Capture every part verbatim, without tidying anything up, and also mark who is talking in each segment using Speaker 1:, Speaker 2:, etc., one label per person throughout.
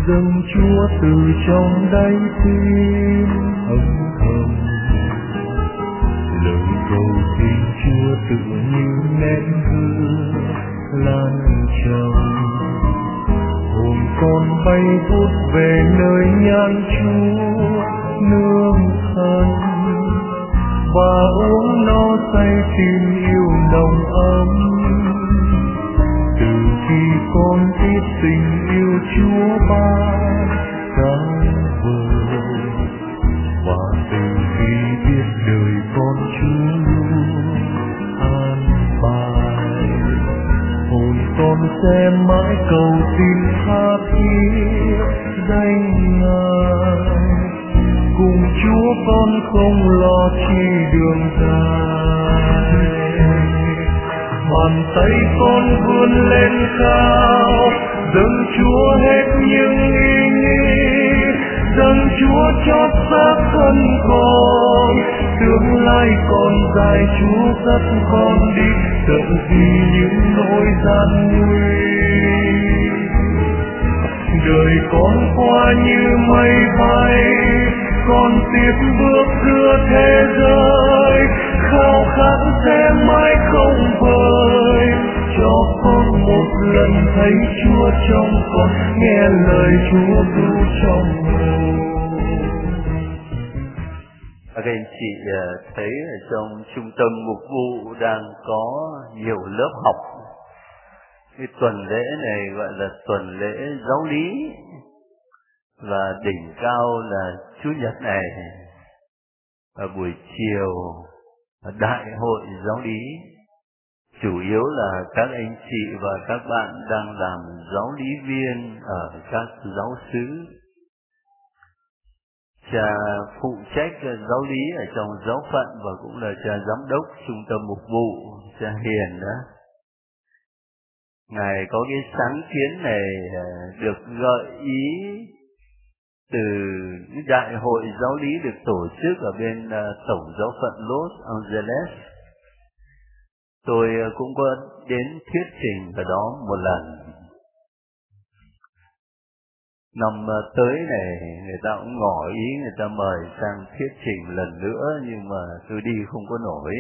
Speaker 1: dâng Chúa từ trong đáy tim âm thầm. Lời cầu xin Chúa tự như nén hương lan tràn, hồn con bay vút về nơi nhan Chúa nương thân, và uống no say tim yêu nồng ấm. Từ khi con biết tình yêu Chúa ban sáng vời, và từ khi biết đời con Chúa luôn an bài, hồn con sẽ mãi cầu xin tha thiết danh Ngài. Cùng Chúa con không lo chi đường dài, bàn tay con vươn lên cao, dâng Chúa hết những ý nghĩ, dâng Chúa chót xác thân con. Tương lai còn dài, Chúa dắt con đi, sợ gì những nỗi gian nguy. Đời con qua như mây bay, con tiếp bước giữa thế giới, khao khát sẽ mãi không vơi. Cho con một lần thấy Chúa trong con, nghe lời Chúa ru trong hồn.
Speaker 2: Các anh chị thấy ở trong trung tâm mục vụ đang có nhiều lớp học. Cái tuần lễ này gọi là tuần lễ giáo lý, và đỉnh cao là Chủ nhật này, và buổi chiều đại hội giáo lý. Chủ yếu là các anh chị và các bạn đang làm giáo lý viên ở các giáo xứ. Cha phụ trách giáo lý ở trong giáo phận và cũng là cha giám đốc trung tâm mục vụ, cha Hiền đó. Ngài có cái sáng kiến này được gợi ý từ cái đại hội giáo lý được tổ chức ở bên uh, tổng giáo phận Los Angeles. Tôi uh, cũng có đến thuyết trình ở đó một lần. Năm uh, tới này người ta cũng ngỏ ý người ta mời sang thuyết trình lần nữa, nhưng mà tôi đi không có nổi.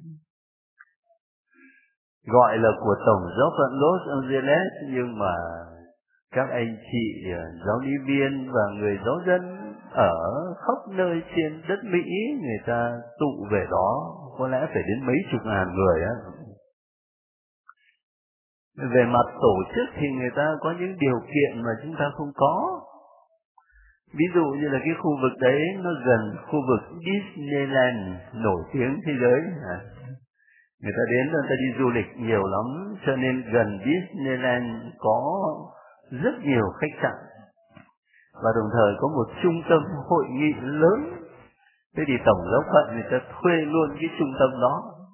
Speaker 2: Gọi là của tổng giáo phận Los Angeles, nhưng mà các anh chị giáo lý viên và người giáo dân ở khắp nơi trên đất Mỹ người ta tụ về đó, có lẽ phải đến mấy chục ngàn người á. Về mặt tổ chức thì người ta có những điều kiện mà chúng ta không có. Ví dụ như là cái khu vực đấy nó gần khu vực Disneyland nổi tiếng thế giới. Người ta đến người ta đi du lịch nhiều lắm, cho nên gần Disneyland có rất nhiều khách sạn, và đồng thời có một trung tâm hội nghị lớn. Thế thì tổng giáo phận người ta thuê luôn cái trung tâm đó,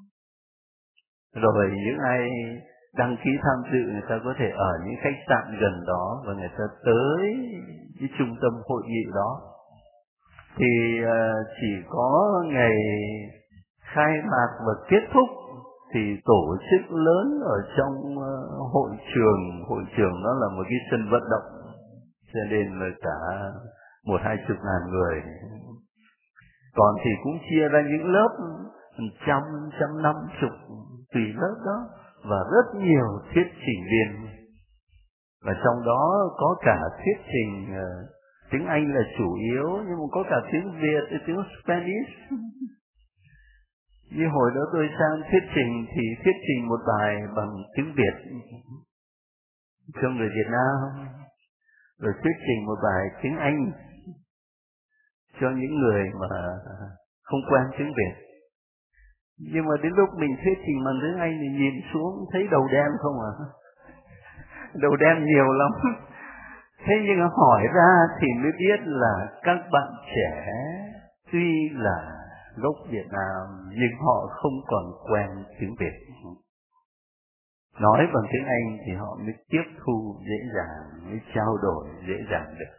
Speaker 2: rồi những ai đăng ký tham dự người ta có thể ở những khách sạn gần đó, và người ta tới cái trung tâm hội nghị đó. Thì chỉ có ngày khai mạc và kết thúc thì tổ chức lớn ở trong hội trường. Hội trường nó là một cái sân vận động, cho nên là cả một hai chục ngàn người. Còn thì cũng chia ra những lớp trăm, trăm năm chục tùy lớp đó, và rất nhiều thuyết trình viên. Và trong đó có cả thuyết trình uh, tiếng Anh là chủ yếu, nhưng mà có cả tiếng Việt, tiếng Spanish. Như hồi đó tôi sang thuyết trình thì thuyết trình một bài bằng tiếng Việt cho người Việt Nam, rồi thuyết trình một bài tiếng Anh cho những người mà không quen tiếng Việt. Nhưng mà đến lúc mình thuyết trình bằng tiếng Anh thì nhìn xuống thấy đầu đen không à? Đầu đen nhiều lắm. Thế nhưng mà hỏi ra thì mới biết là các bạn trẻ tuy là gốc Việt Nam nhưng họ không còn quen tiếng Việt. Nói bằng tiếng Anh thì họ mới tiếp thu dễ dàng, mới trao đổi dễ dàng được.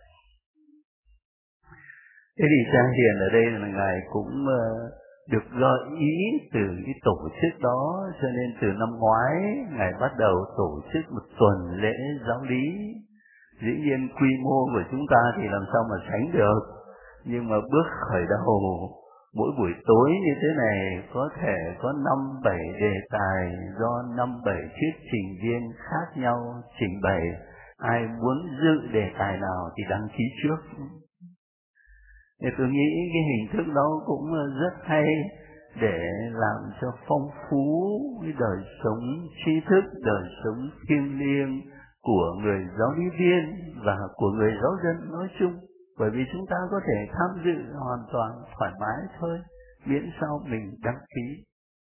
Speaker 2: Thế thì cha Hiền ở đây là Ngài cũng được gợi ý từ cái tổ chức đó, cho nên từ năm ngoái Ngài bắt đầu tổ chức một tuần lễ giáo lý Dĩ nhiên quy mô của chúng ta thì làm sao mà sánh được, nhưng mà bước khởi đầu mỗi buổi tối như thế này có thể có năm bảy đề tài do năm bảy thuyết trình viên khác nhau trình bày. Ai muốn dự đề tài nào thì đăng ký trước. Thì tôi nghĩ cái hình thức đó cũng rất hay để làm cho phong phú cái đời sống tri thức, đời sống thiêng liêng của người giáo lý viên và của người giáo dân nói chung. Bởi vì chúng ta có thể tham dự hoàn toàn thoải mái thôi, miễn sao mình đăng ký.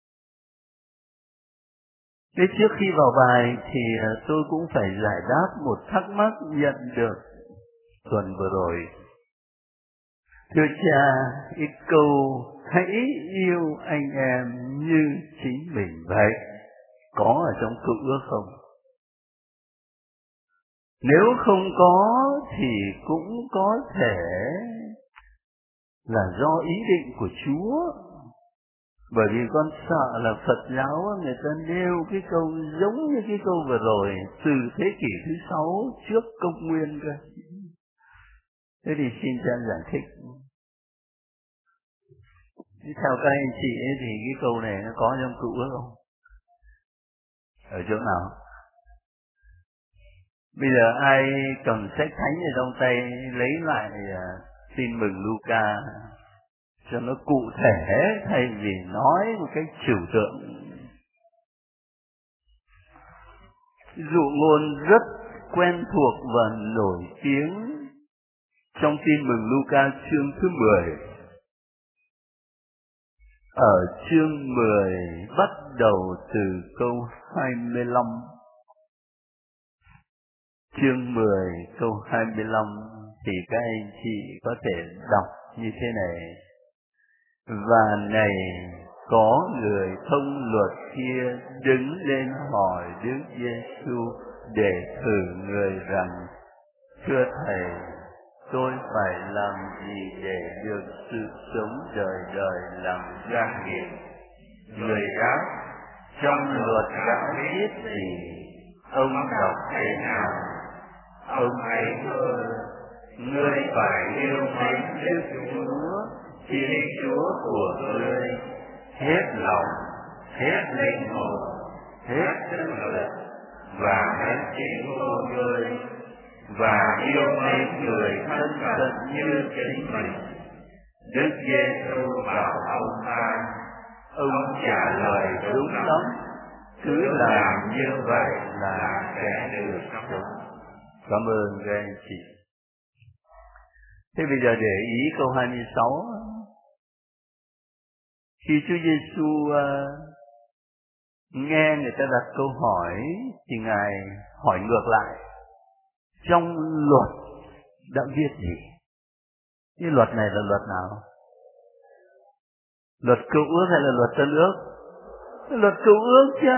Speaker 2: Thế trước khi vào bài thì tôi cũng phải giải đáp một thắc mắc nhận được tuần vừa rồi. Thưa cha, cái câu hãy yêu anh em như chính mình vậy, có ở trong Cựu Ước không? Nếu không có thì cũng có thể là do ý định của Chúa. Bởi vì con sợ là Phật giáo người ta nêu cái câu giống như cái câu vừa rồi từ thế kỷ thứ sáu trước công nguyên cơ. Thế thì xin cha giải thích. Theo các anh chị ấy thì cái câu này nó có trong Cựu Ước không? Ở chỗ nào? Bây giờ ai cầm sách thánh ở trong tay lấy lại Tin Mừng Luca cho nó cụ thể thay vì nói một cách trừu tượng. Dụ ngôn rất quen thuộc và nổi tiếng trong Tin Mừng Luca chương thứ mười. Ở chương mười bắt đầu từ câu hai mươi lăm. Chương mười câu hai mươi lăm thì các anh chị có thể đọc như thế này. Và này có người thông luật kia đứng lên hỏi Đức Giêsu để thử người rằng: Thưa Thầy, tôi phải làm gì để được sự sống đời đời làm gia nghiệp? Người đáp: Trong luật đã viết gì? Ông đọc thế nào? Ông ấy thưa: Ngươi phải yêu mến Đức Chúa, Thiên Chúa của ngươi, hết lòng, hết linh hồn, hết sức lực và hết trí của ngươi, và yêu mến người thân cận như chính mình. Đức Giêsu bảo ông ta: Ông trả lời đúng lắm, cứ làm như vậy là sẽ được sống. Cảm ơn các anh chị. Thế bây giờ để ý câu hai mươi sáu. Khi Chúa Giêsu uh, nghe người ta đặt câu hỏi thì Ngài hỏi ngược lại: Trong luật đã viết gì? Cái luật này là luật nào? Luật Cựu Ước hay là luật Tân Ước? Luật Cựu Ước cha.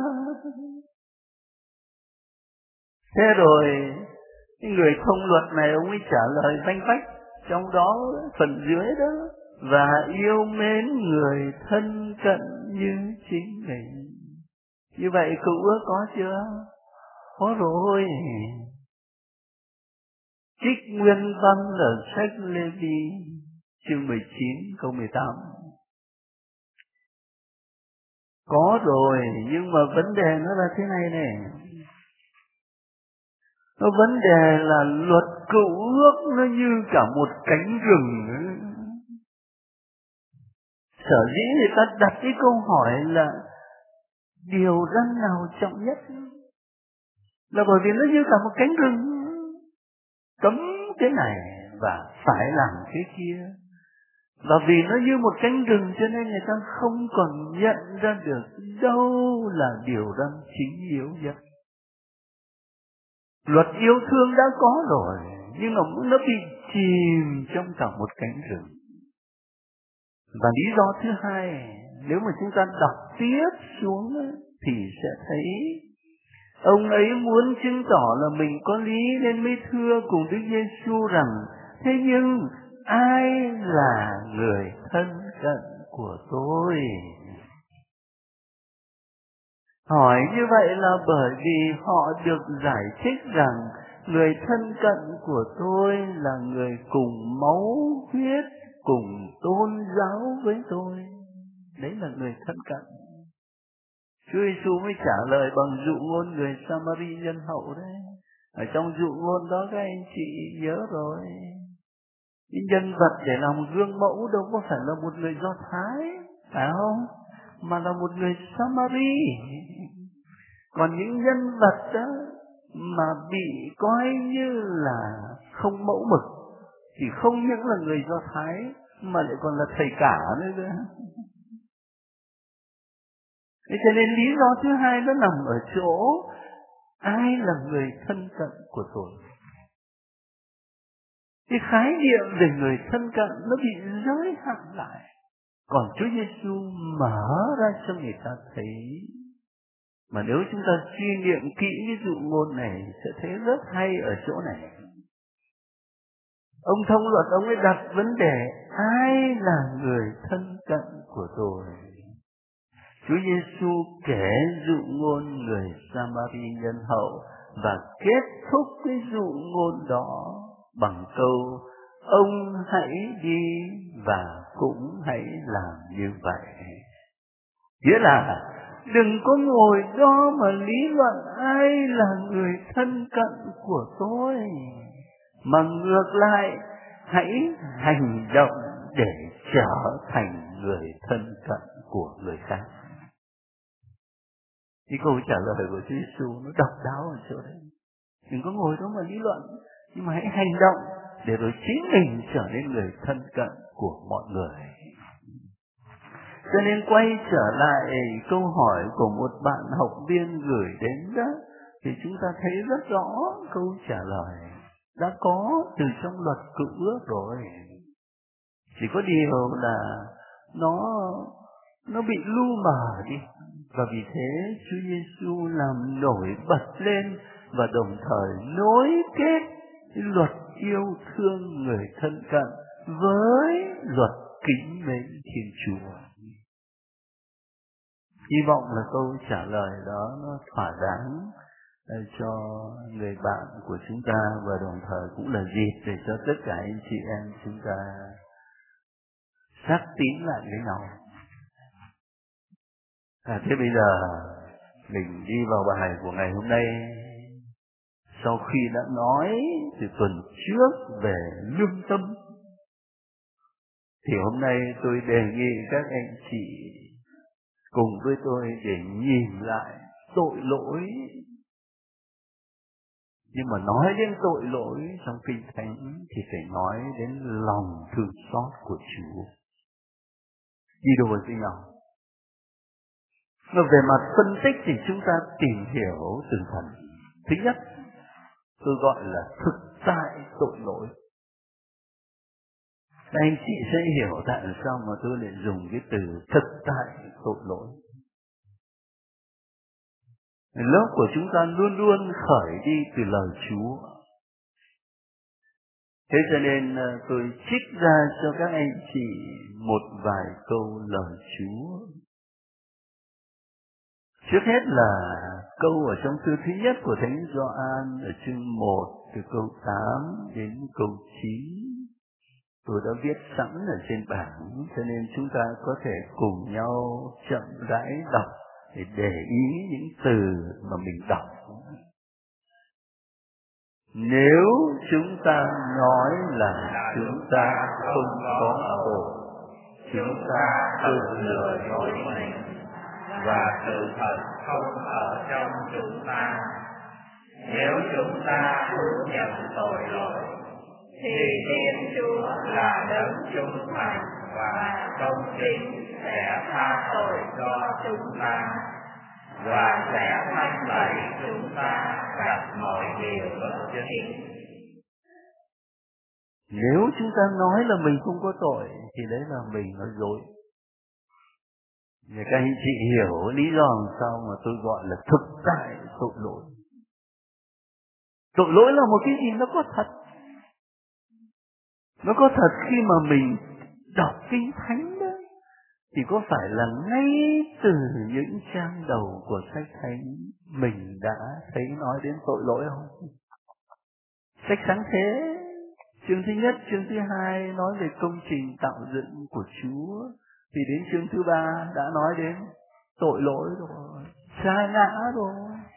Speaker 2: Thế rồi cái người thông luật này ông ấy trả lời vanh vách trong đó phần dưới đó: Và yêu mến người thân cận như chính mình. Như vậy Cựu Ước có chưa? Có rồi. Trích nguyên văn ở sách Lê-vi chương mười chín câu mười tám. Có rồi, nhưng mà vấn đề nó là thế này này. Nó vấn đề là luật Cựu Ước nó như cả một cánh rừng. Sở dĩ người ta đặt cái câu hỏi là điều răn nào trọng nhất, là bởi vì nó như cả một cánh rừng, cấm cái này và phải làm cái kia. Và vì nó như một cánh rừng cho nên người ta không còn nhận ra được đâu là điều răn chính yếu nhất. Luật yêu thương đã có rồi, nhưng mà nó bị chìm trong cả một cánh rừng. Và lý do thứ hai, nếu mà chúng ta đọc tiếp xuống thì sẽ thấy ông ấy muốn chứng tỏ là mình có lý nên mới thưa cùng Đức Giêsu rằng: Thế nhưng ai là người thân cận của tôi? Hỏi như vậy là bởi vì họ được giải thích rằng người thân cận của tôi là người cùng máu huyết, cùng tôn giáo với tôi. Đấy là người thân cận. Chúa Giêsu mới trả lời bằng dụ ngôn người Samari nhân hậu đấy. Ở trong dụ ngôn đó các anh chị nhớ rồi. Những nhân vật để làm gương mẫu đâu có phải là một người Do Thái, phải không? Mà là một người Samari. Còn những nhân vật đó mà bị coi như là không mẫu mực thì không những là người Do Thái mà lại còn là thầy cả nữa cơ. Thế cho nên lý do thứ hai nó nằm ở chỗ ai là người thân cận của tôi. Cái khái niệm về người thân cận nó bị giới hạn lại. Còn Chúa Giêsu mở ra cho người ta thấy. Mà nếu chúng ta suy niệm kỹ cái dụ ngôn này sẽ thấy rất hay ở chỗ này. Ông thông luật ông ấy đặt vấn đề ai là người thân cận của tôi. Chúa Giêsu kể dụ ngôn người Samari nhân hậu và kết thúc cái dụ ngôn đó bằng câu ông hãy đi và cũng hãy làm như vậy. Nghĩa là đừng có ngồi đó mà lý luận ai là người thân cận của tôi, mà ngược lại hãy hành động để trở thành người thân cận của người khác. Cái câu trả lời của Chúa Giêsu nó độc đáo ở chỗ đấy. Đừng có ngồi đó mà lý luận, nhưng mà hãy hành động để rồi chính mình trở nên người thân cận của mọi người. Cho nên quay trở lại câu hỏi của một bạn học viên gửi đến đó, thì chúng ta thấy rất rõ câu trả lời đã có từ trong luật cựu ước rồi. Chỉ có điều là nó nó bị lu mờ đi, và vì thế Chúa Giêsu làm nổi bật lên và đồng thời nối kết cái luật yêu thương người thân cận với luật kính mến Thiên Chúa. Hy vọng là câu trả lời đó nó thỏa đáng cho người bạn của chúng ta, và đồng thời cũng là dịp để cho tất cả anh chị em chúng ta xác tín lại với nhau. À, thế bây giờ mình đi vào bài của ngày hôm nay. Sau khi đã nói từ tuần trước về lương tâm, thì hôm nay tôi đề nghị các anh chị cùng với tôi để nhìn lại tội lỗi. Nhưng mà nói đến tội lỗi trong Kinh Thánh thì phải nói đến lòng thương xót của Chúa. Đi đôi với nhau. Mà về mặt phân tích thì chúng ta tìm hiểu từng phần. Thứ nhất, tôi gọi là thực tại tội lỗi. Các anh chị sẽ hiểu tại sao mà tôi lại dùng cái từ thực tại tội lỗi. Lớp của chúng ta luôn luôn khởi đi từ lời Chúa. Thế cho nên tôi trích ra cho các anh chị một vài câu lời Chúa. Trước hết là câu ở trong thư thứ nhất của Thánh Gioan ở chương một từ câu tám đến câu chín. Tôi đã viết sẵn ở trên bảng, cho nên chúng ta có thể cùng nhau chậm rãi đọc để để ý những từ mà mình đọc. Nếu chúng ta nói là chúng ta không có tội, chúng ta tự lừa dối mình, và sự thật không ở trong chúng ta. Nếu chúng ta thừa nhận tội lỗi, thì Thiên Chúa là đấng trung thành và công chính sẽ tha tội cho chúng ta và sẽ thanh tẩy chúng ta gặp mọi điều bất chính. Nếu chúng ta nói là mình không có tội thì đấy là mình nói dối. Để các anh chị hiểu lý do làm sao mà tôi gọi là thực tại tội lỗi. Tội lỗi là một cái gì nó có thật. Nó có thật khi mà mình đọc Kinh Thánh đó. Thì có phải là ngay từ những trang đầu của sách Thánh mình đã thấy nói đến tội lỗi không? Sách Sáng Thế chương thứ nhất, chương thứ hai nói về công trình tạo dựng của Chúa, thì đến chương thứ ba đã nói đến tội lỗi rồi, sa ngã rồi.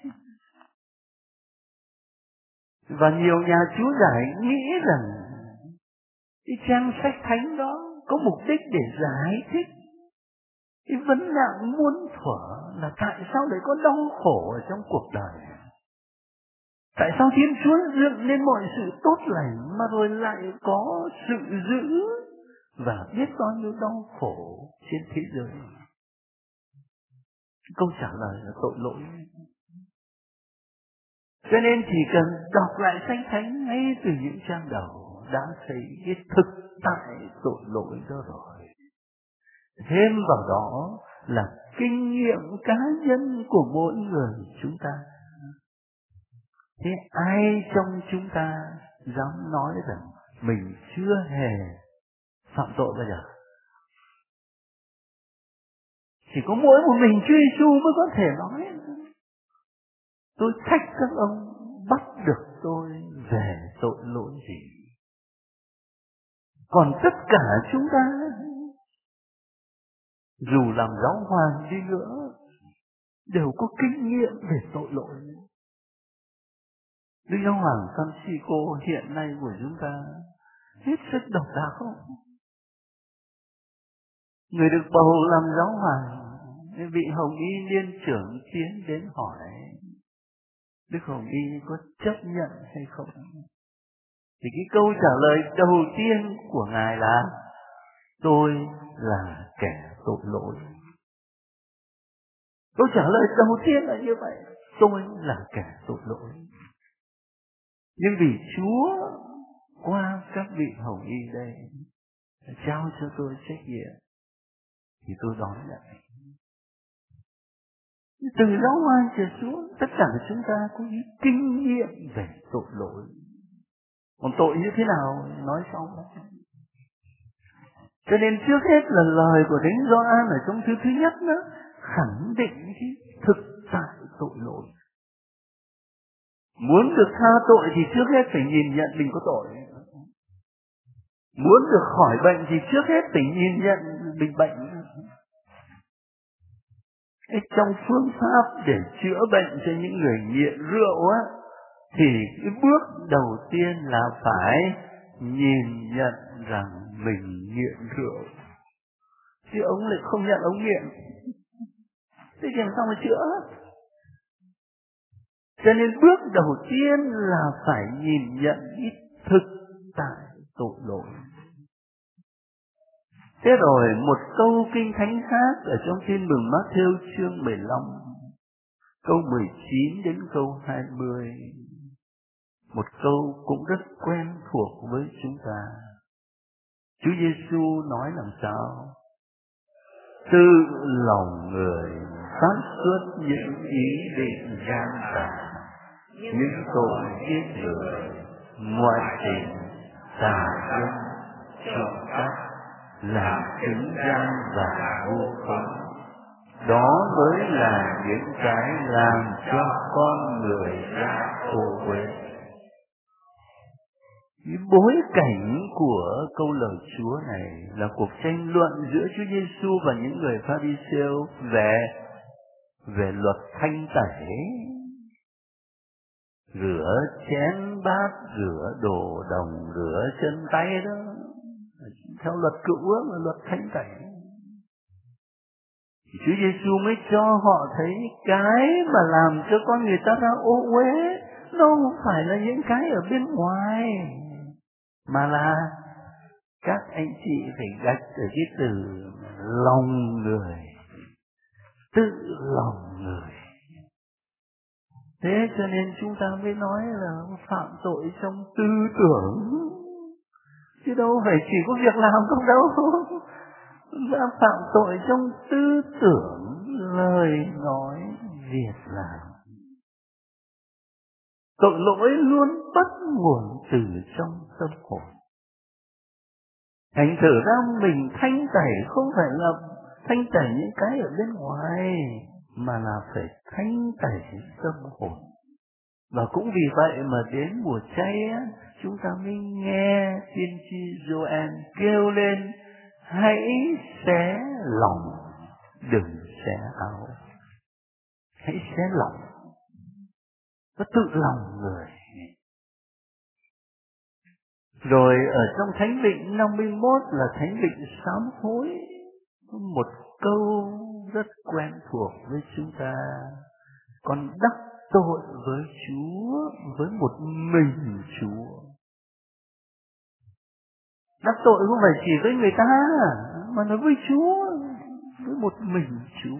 Speaker 2: Và nhiều nhà Chúa giải nghĩ rằng cái trang sách thánh đó có mục đích để giải thích cái vấn nạn muôn thuở là tại sao lại có đau khổ ở trong cuộc đời. Tại sao Thiên Chúa dựng nên mọi sự tốt lành mà rồi lại có sự dữ và biết bao nhiêu đau khổ trên thế giới. Câu trả lời là tội lỗi. Cho nên chỉ cần đọc lại sách thánh ngay từ những trang đầu đã thấy cái thực tại tội lỗi đó rồi. Thêm vào đó là kinh nghiệm cá nhân của mỗi người chúng ta. Thế ai trong chúng ta dám nói rằng mình chưa hề phạm tội bao giờ? Chỉ có mỗi một mình Chúa Giêsu mới có thể nói. Tôi trách các ông bắt được tôi về tội lỗi gì. Còn tất cả chúng ta, dù làm giáo hoàng đi nữa, đều có kinh nghiệm về tội lỗi. Đức Giáo hoàng Francisco hiện nay của chúng ta hết sức độc đáo. Người được bầu làm giáo hoàng, vị Hồng Y Liên trưởng tiến đến hỏi Đức Hồng Y có chấp nhận hay không? Thì cái câu trả lời đầu tiên của Ngài là tôi là kẻ tội lỗi. Câu trả lời đầu tiên là như vậy, tôi là kẻ tội lỗi. Nhưng vì Chúa qua các vị Hồng Y đây trao cho tôi trách nhiệm thì tôi đón nhận. Từ giáo hoàng trở xuống, tất cả chúng ta có những kinh nghiệm về tội lỗi. Còn tội như thế nào nói sau. Cho nên trước hết là lời của Thánh Gioan ở trong thư thứ nhất đó khẳng định cái thực tại tội lỗi. Muốn được tha tội thì trước hết phải nhìn nhận mình có tội. Muốn được khỏi bệnh thì trước hết phải nhìn nhận mình bệnh. Cái trong phương pháp để chữa bệnh cho những người nghiện rượu á, thì cái bước đầu tiên là phải nhìn nhận rằng mình nghiện rượu. Chứ ông lại không nhận ông nghiện, thế thì làm sao mà chữa? Cho nên bước đầu tiên là phải nhìn nhận cái thực tại tội lỗi. Thế rồi một câu kinh thánh khác ở trong Tin mừng Matthew chương mười lăm, câu mười chín đến câu hai mươi. Một câu cũng rất quen thuộc với chúng ta. Chúa Giêsu nói làm sao? Từ lòng người phát xuất những ý định gian tà, những tội giết người, ngoại tình, tà dâm, trộm cắp, làm chứng gian và vô khống. Đó mới là những cái làm cho con người ra ô uế. Cái bối cảnh của câu lời Chúa này là cuộc tranh luận giữa Chúa Giêsu và những người Pha-ri-siêu về về luật thanh tẩy, rửa chén bát, rửa đồ đồng, rửa chân tay đó, theo luật cựu ước là luật thanh tẩy. Chúa Giêsu mới cho họ thấy cái mà làm cho con người ta ra ô uế nó không phải là những cái ở bên ngoài, mà là các anh chị phải gạch ở cái từ lòng người, tự lòng người. Thế cho nên chúng ta mới nói là phạm tội trong tư tưởng, chứ đâu phải chỉ có việc làm không đâu. Đã phạm tội trong tư tưởng, lời nói, việc làm. Tội lỗi luôn bắt nguồn từ trong tâm hồn. Thành thử ra mình thanh tẩy không phải là thanh tẩy những cái ở bên ngoài, mà là phải thanh tẩy tâm hồn. Và cũng vì vậy mà đến mùa chay á, chúng ta mới nghe tiên tri Gioan kêu lên: hãy xé lòng, đừng xé áo. Hãy xé lòng, nó tự lòng người. Rồi ở trong Thánh Vịnh năm mươi mốt là Thánh Vịnh sám hối, một câu rất quen thuộc với chúng ta: con đắc tội với Chúa, với một mình Chúa. Đắc tội không phải chỉ với người ta, mà là với Chúa, với một mình Chúa.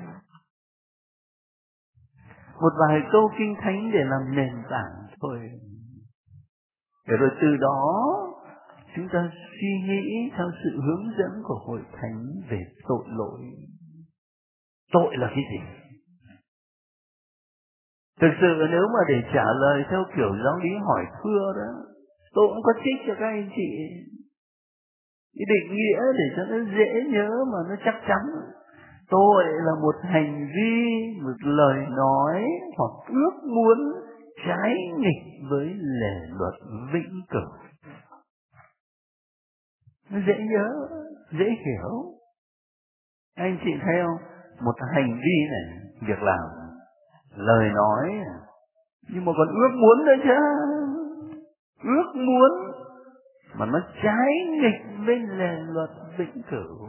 Speaker 2: Một vài câu kinh thánh để làm nền tảng thôi. Để rồi từ đó chúng ta suy nghĩ theo sự hướng dẫn của Hội Thánh về tội lỗi. Tội là cái gì? Thực sự nếu mà để trả lời theo kiểu giáo lý hỏi thưa đó, tôi cũng có trích cho các anh chị cái định nghĩa để cho nó dễ nhớ mà nó chắc chắn. Tội là một hành vi, một lời nói hoặc ước muốn trái nghịch với lề luật vĩnh cửu. Nó dễ nhớ, dễ hiểu. Anh chị thấy không? Một hành vi này, việc làm, lời nói, nhưng mà còn ước muốn nữa chứ. Ước muốn mà nó trái nghịch với lề luật vĩnh cửu.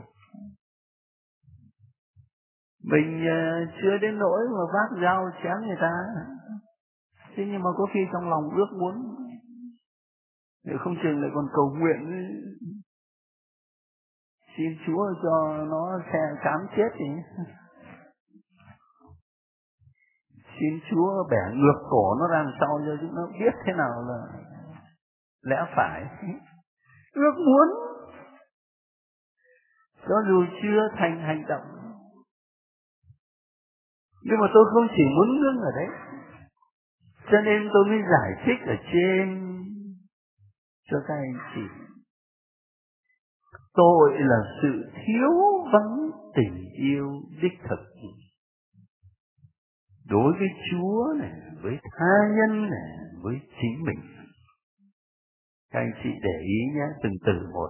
Speaker 2: Mình uh, chưa đến nỗi mà vác dao chém người ta, thế nhưng mà có khi trong lòng ước muốn, nếu không chừng lại còn cầu nguyện xin Chúa cho nó xe cám chết thì xin Chúa bẻ ngược cổ nó ra sau cho chúng nó biết thế nào là lẽ phải. Ước muốn cho dù chưa thành hành động. Nhưng mà tôi không chỉ muốn ngưng ở đấy, cho nên tôi mới giải thích ở trên cho các anh chị. Tội là sự thiếu vắng tình yêu đích thực đối với Chúa này, với tha nhân này, với chính mình. Các anh chị để ý nhé, từng từ một.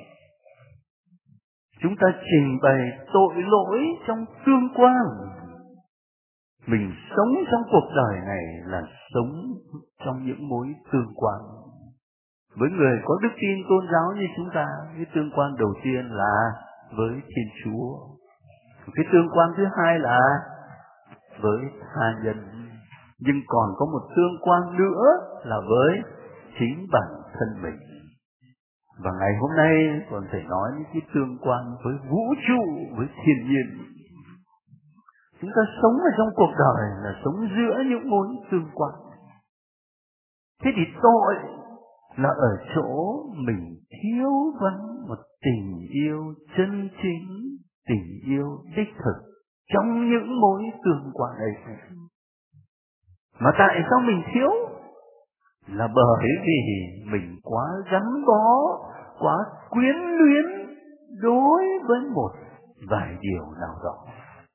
Speaker 2: Chúng ta trình bày tội lỗi trong tương quan. Mình sống trong cuộc đời này là sống trong những mối tương quan. Với người có đức tin tôn giáo như chúng ta, cái tương quan đầu tiên là với Thiên Chúa. Cái tương quan thứ hai là với tha nhân. Nhưng còn có một tương quan nữa là với chính bản thân mình. Và ngày hôm nay còn phải nói những cái tương quan với vũ trụ, với thiên nhiên. Chúng ta sống ở trong cuộc đời là sống giữa những mối tương quan. Thế thì tội là ở chỗ mình thiếu vắng một tình yêu chân chính, tình yêu đích thực trong những mối tương quan ấy. Mà tại sao mình thiếu? Là bởi vì mình quá gắn bó, quá quyến luyến đối với một vài điều nào đó.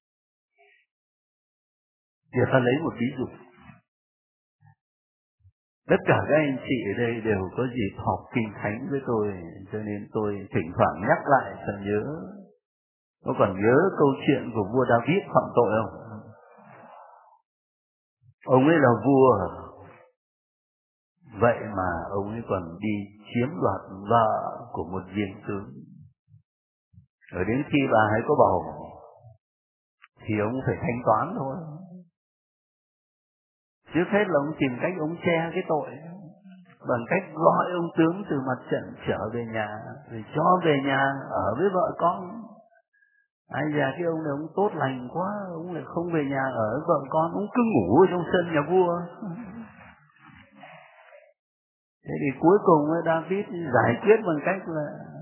Speaker 2: Để ta lấy một ví dụ. Tất cả các anh chị ở đây đều có dịp học kinh thánh với tôi, cho nên tôi thỉnh thoảng nhắc lại cho nhớ. Có còn nhớ câu chuyện của vua David phạm tội không? Ông ấy là vua, vậy mà ông ấy còn đi chiếm đoạt vợ của một viên tướng. Rồi đến khi bà ấy có bầu thì ông phải thanh toán thôi. Trước hết là ông tìm cách ông che cái tội bằng cách gọi ông tướng từ mặt trận trở về nhà, rồi cho về nhà ở với vợ con. Ai già cái ông này ông tốt lành quá, ông lại không về nhà ở với vợ con, ông cứ ngủ ở trong sân nhà vua. Thế thì cuối cùng David giải quyết bằng cách là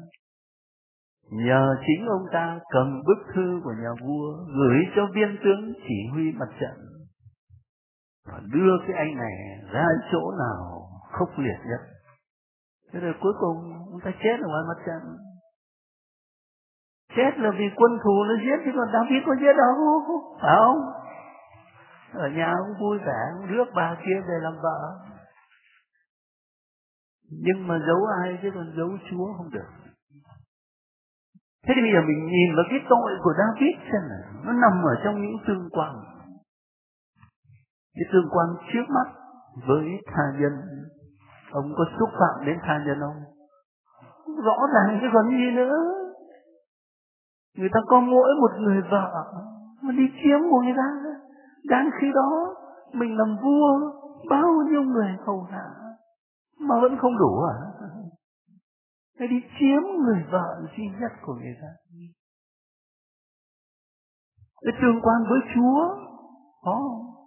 Speaker 2: nhờ chính ông ta cầm bức thư của nhà vua gửi cho viên tướng chỉ huy mặt trận và đưa cái anh này ra chỗ nào khốc liệt nhất. Thế rồi cuối cùng ông ta chết ở ngoài mặt trận. Chết là vì quân thù nó giết, chứ còn David có giết đâu, phải không? ở nhà cũng vui vẻ, cũng rước bà kia về làm vợ. Nhưng mà giấu ai chứ còn giấu Chúa không được. Thế thì bây giờ mình nhìn vào cái tội của David xem nào, nó nằm ở trong những tương quan. Cái tương quan trước mắt với tha nhân, ông có xúc phạm đến tha nhân không? Rõ ràng chứ còn gì nữa. Người ta có mỗi một người vợ mà đi chiếm của người ta. Đang khi đó mình làm vua, bao nhiêu người hầu hạ mà vẫn không đủ à? Phải đi chiếm người vợ duy nhất của người ta. Cái tương quan với Chúa có.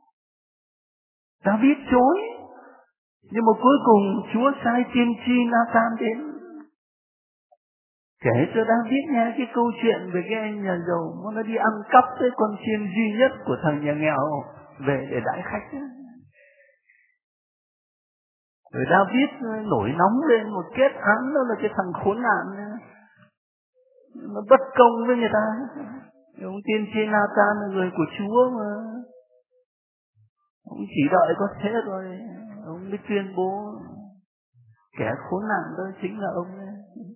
Speaker 2: David chối, nhưng mà cuối cùng Chúa sai tiên tri Nathan đến kể cho David nghe cái câu chuyện về cái anh nhà giàu nó đi ăn cắp cái con chiên duy nhất của thằng nhà nghèo về để đãi khách. Rồi David nổi nóng lên, một kết án đó là cái thằng khốn nạn nó bất công với người ta. Ông tiên tri Nathan là người của Chúa mà, ông chỉ đợi có thế rồi ông mới tuyên bố kẻ khốn nạn đó chính là ông ấy.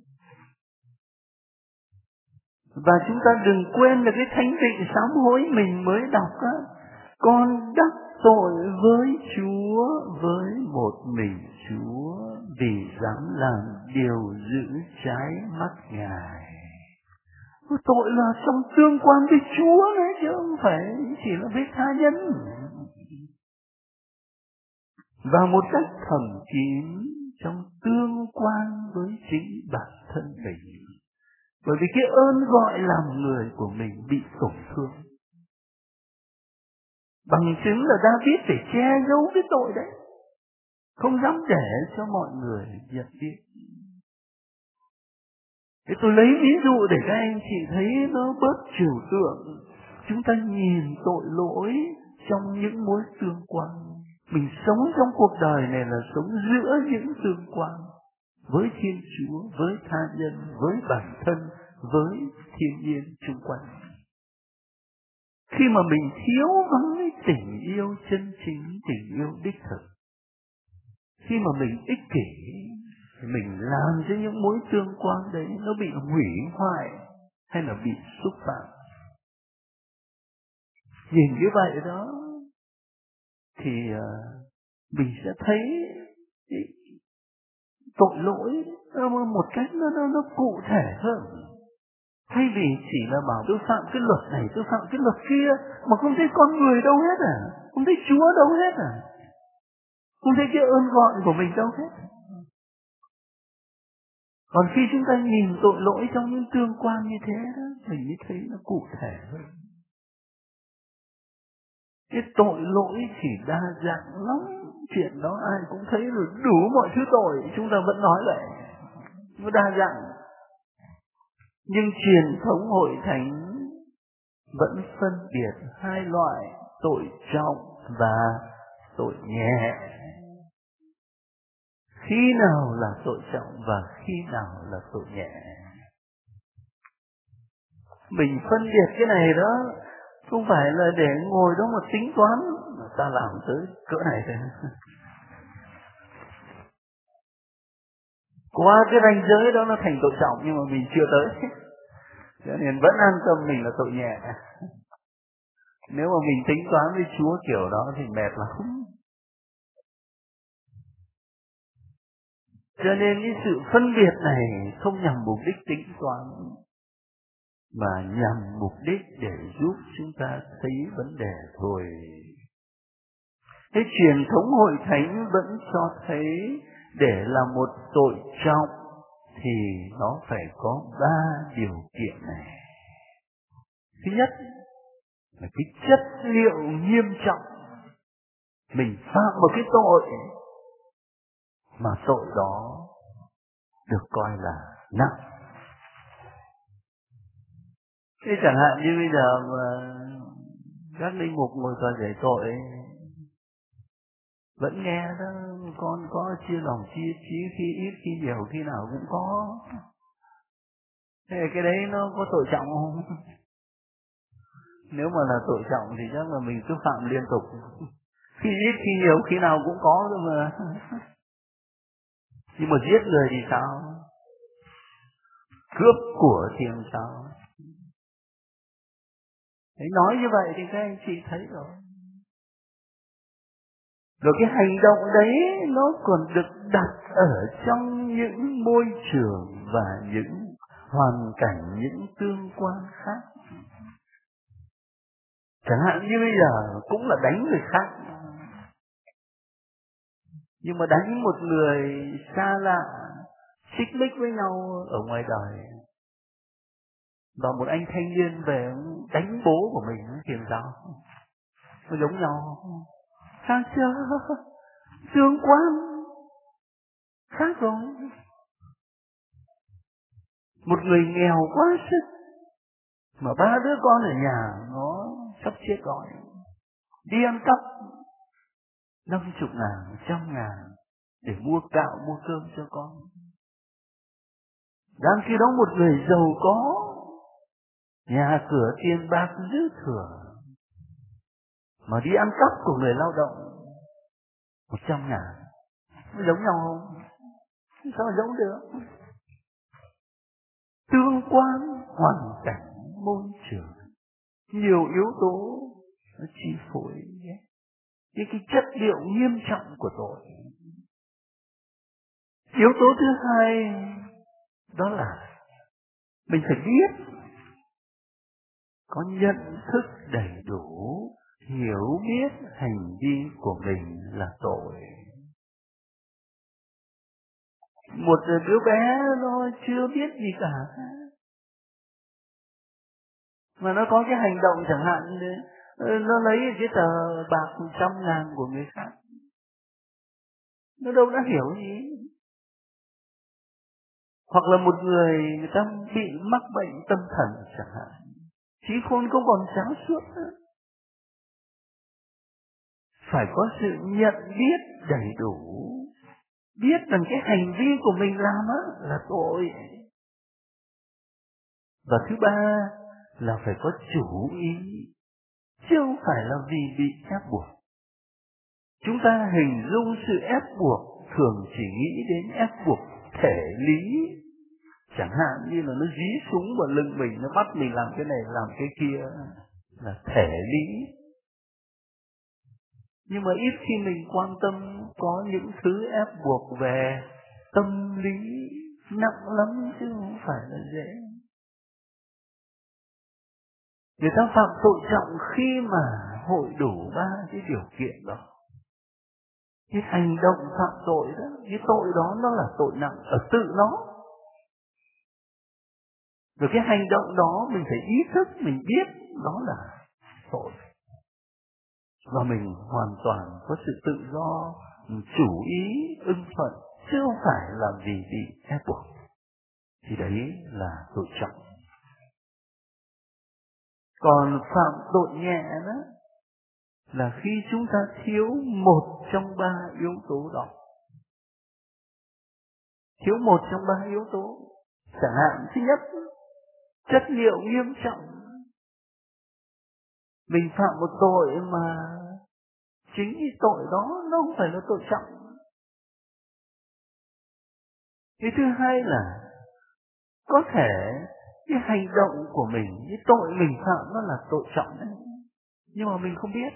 Speaker 2: Và chúng ta đừng quên là cái thánh tịnh sám hối mình mới đọc á, con đắc tội với Chúa, với một mình Chúa, vì dám làm điều giữ trái mắt Ngài. Tội là trong tương quan với Chúa đấy, chứ không phải chỉ là với tha nhân. Và một cách thầm kín trong tương quan với chính bản thân mình. Bởi vì cái ơn gọi làm người của mình bị tổn thương. Bằng chứng là David phải che giấu cái tội đấy, không dám để cho mọi người nhận biết. Thế tôi lấy ví dụ để các anh chị thấy nó bớt trừu tượng. Chúng ta nhìn tội lỗi trong những mối tương quan. Mình sống trong cuộc đời này là sống giữa những tương quan với Thiên Chúa, với tha nhân, với bản thân, với thiên nhiên xung quanh. Khi mà mình thiếu vắng tình yêu chân chính, tình yêu đích thực, khi mà mình ích kỷ, mình làm cho những mối tương quan đấy nó bị hủy hoại hay là bị xúc phạm. Nhìn như vậy đó thì uh, mình sẽ thấy tội lỗi một cách nó, nó, nó cụ thể hơn. Thay vì chỉ là bảo tôi phạm cái luật này, tôi phạm cái luật kia, mà không thấy con người đâu hết à, không thấy Chúa đâu hết à, không thấy cái ơn gọi của mình đâu hết. Còn khi chúng ta nhìn tội lỗi trong những tương quan như thế đó, mình mới thấy nó cụ thể hơn. Cái tội lỗi chỉ đa dạng lắm, chuyện đó ai cũng thấy rồi, đủ mọi thứ tội, chúng ta vẫn nói vậy, nó đa dạng. Nhưng truyền thống hội thánh vẫn phân biệt hai loại tội trọng và tội nhẹ. Khi nào là tội trọng và khi nào là tội nhẹ. Mình phân biệt cái này đó không phải là để ngồi đó mà tính toán mà ta làm tới cỡ này thôi. Qua cái ranh giới đó nó thành tội trọng nhưng mà mình chưa tới, cho nên vẫn an tâm mình là tội nhẹ. Nếu mà mình tính toán với Chúa kiểu đó thì mệt lắm. Cho nên cái sự phân biệt này không nhằm mục đích tính toán, mà nhằm mục đích để giúp chúng ta thấy vấn đề thôi. Cái truyền thống hội thánh vẫn cho thấy để là một tội trọng thì nó phải có ba điều kiện này. Thứ nhất là cái chất liệu nghiêm trọng. Mình phạm một cái tội mà tội đó được coi là nặng. Thế chẳng hạn như bây giờ mà các linh mục ngồi tòa giải tội vẫn nghe đó, con có chia lòng chia trí khi ít khi nhiều khi nào cũng có. Thế cái đấy nó có tội trọng không? Nếu mà là tội trọng thì chắc là mình cứ phạm liên tục. Khi ít khi nhiều khi nào cũng có thôi mà. Nhưng mà giết người thì sao? Cướp của thì làm sao? Thế nói như vậy thì các anh chị thấy rồi. Rồi cái hành động đấy nó còn được đặt ở trong những môi trường và những hoàn cảnh, những tương quan khác. Chẳng hạn như bây giờ cũng là đánh người khác, nhưng mà đánh một người xa lạ, xích mích với nhau ở ngoài đời. Và một anh thanh niên về đánh bố của mình thì sao? Nó giống nhau. Sao chưa? Tương quan khác rồi. Một người nghèo quá sức mà ba đứa con ở nhà nó sắp chết rồi, đi ăn cắp năm chục ngàn, trăm ngàn để mua gạo mua cơm cho con. Đang khi đó một người giàu có, nhà cửa tiền bạc dư thừa, mà đi ăn cắp của người lao động một trăm ngàn, nó giống nhau không? Sao mà giống được? Tương quan, hoàn cảnh, môi trường, nhiều yếu tố nó chi phối nhé. Những cái chất liệu nghiêm trọng của tội. Yếu tố thứ hai đó là mình phải biết, có nhận thức đầy đủ, hiểu biết hành vi của mình là tội. Một đứa bé nó chưa biết gì cả, mà nó có cái hành động chẳng hạn nó lấy cái tờ bạc trăm ngàn của người khác, nó đâu đã hiểu gì. Hoặc là một người người ta bị mắc bệnh tâm thần chẳng hạn, trí khôn không còn sáng suốt nữa. Phải có sự nhận biết đầy đủ, biết rằng cái hành vi của mình làm á là tội. Và thứ ba là phải có chủ ý, chứ không phải là vì bị ép buộc. Chúng ta hình dung sự ép buộc thường chỉ nghĩ đến ép buộc thể lý, chẳng hạn như là nó dí súng vào lưng mình, nó bắt mình làm cái này làm cái kia là thể lý. Nhưng mà ít khi mình quan tâm có những thứ ép buộc về tâm lý nặng lắm chứ không phải là dễ. Người ta phạm tội trọng khi mà hội đủ ba cái điều kiện đó. Cái hành động phạm tội đó, cái tội đó nó là tội nặng ở tự nó. Rồi cái hành động đó mình phải ý thức, mình biết đó là tội. Và mình hoàn toàn có sự tự do, chủ ý, ưng thuận, chứ không phải là vì bị ép buộc. Thì đấy là tội trọng. Còn phạm tội nhẹ đó là khi chúng ta thiếu một trong ba yếu tố đó. Thiếu một trong ba yếu tố. Chẳng hạn thứ nhất, chất liệu nghiêm trọng. Mình phạm một tội mà chính cái tội đó nó không phải là tội trọng. Cái thứ hai là có thể cái hành động của mình, cái tội mình phạm nó là tội trọng đấy, nhưng mà mình không biết.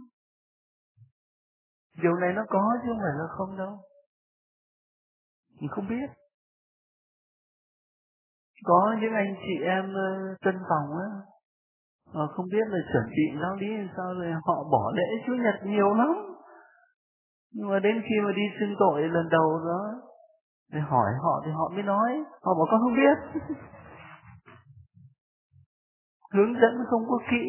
Speaker 2: Điều này nó có chứ không phải là không đâu. Mình không biết. Có những anh chị em tân phòng á, mà không biết là chuẩn bị giáo lý làm sao, rồi họ bỏ lễ Chủ nhật nhiều lắm. Nhưng mà đến khi mà đi xưng tội lần đầu đó, để hỏi họ thì họ mới nói, họ bảo con không biết. Hướng dẫn không có kỹ.